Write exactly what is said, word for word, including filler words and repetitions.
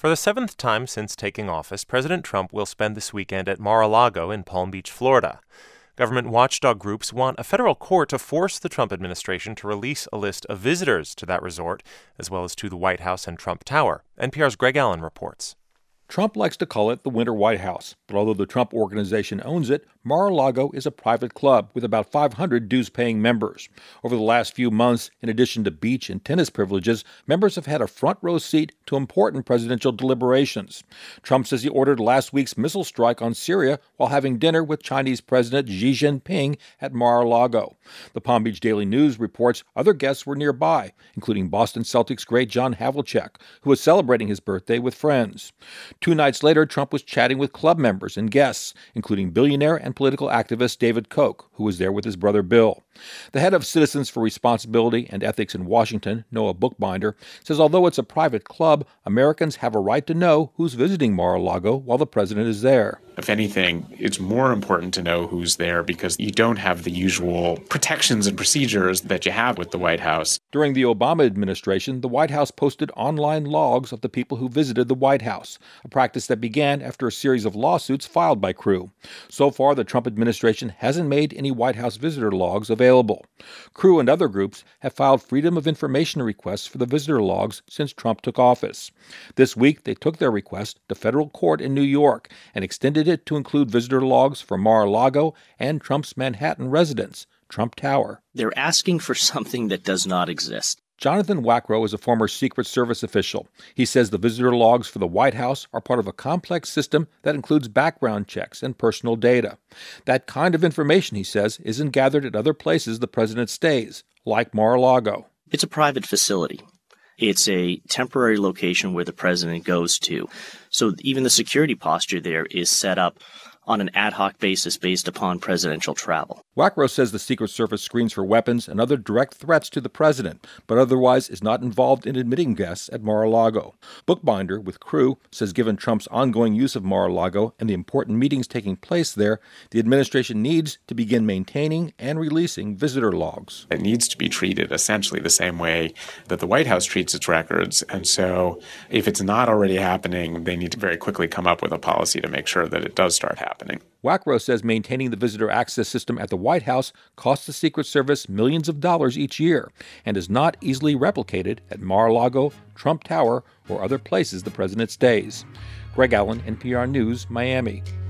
For the seventh time since taking office, President Trump will spend this weekend at Mar-a-Lago in Palm Beach, Florida. Government watchdog groups want a federal court to force the Trump administration to release a list of visitors to that resort, as well as to the White House and Trump Tower. N P R's Greg Allen reports. Trump likes to call it the Winter White House, but although the Trump Organization owns it, Mar-a-Lago is a private club with about five hundred dues-paying members. Over the last few months, in addition to beach and tennis privileges, members have had a front-row seat to important presidential deliberations. Trump says he ordered last week's missile strike on Syria while having dinner with Chinese President Xi Jinping at Mar-a-Lago. The Palm Beach Daily News reports other guests were nearby, including Boston Celtics great John Havlicek, who was celebrating his birthday with friends. Two nights later, Trump was chatting with club members and guests, including billionaire and political activist David Koch, who was there with his brother Bill. The head of Citizens for Responsibility and Ethics in Washington, Noah Bookbinder, says although it's a private club, Americans have a right to know who's visiting Mar-a-Lago while the president is there. If anything, it's more important to know who's there because you don't have the usual protections and procedures that you have with the White House. During the Obama administration, the White House posted online logs of the people who visited the White House, a practice that began after a series of lawsuits filed by Crew. So far, the Trump administration hasn't made any White House visitor logs available. Crew and other groups have filed Freedom of Information requests for the visitor logs since Trump took office. This week, they took their request to federal court in New York and extended it to include visitor logs for Mar-a-Lago and Trump's Manhattan residence, Trump Tower. They're asking for something that does not exist. Jonathan Wackrow is a former Secret Service official. He says the visitor logs for the White House are part of a complex system that includes background checks and personal data. That kind of information, he says, isn't gathered at other places the president stays, like Mar-a-Lago. It's a private facility. It's a temporary location where the president goes to. So even the security posture there is set up on an ad hoc basis based upon presidential travel. Wackrow says the Secret Service screens for weapons and other direct threats to the president, but otherwise is not involved in admitting guests at Mar-a-Lago. Bookbinder, with Crew, says given Trump's ongoing use of Mar-a-Lago and the important meetings taking place there, the administration needs to begin maintaining and releasing visitor logs. It needs to be treated essentially the same way that the White House treats its records, and so if it's not already happening, they need to very quickly come up with a policy to make sure that it does start happening. Wackrow says maintaining the visitor access system at the White House costs the Secret Service millions of dollars each year and is not easily replicated at Mar-a-Lago, Trump Tower, or other places the president stays. Greg Allen, N P R News, Miami.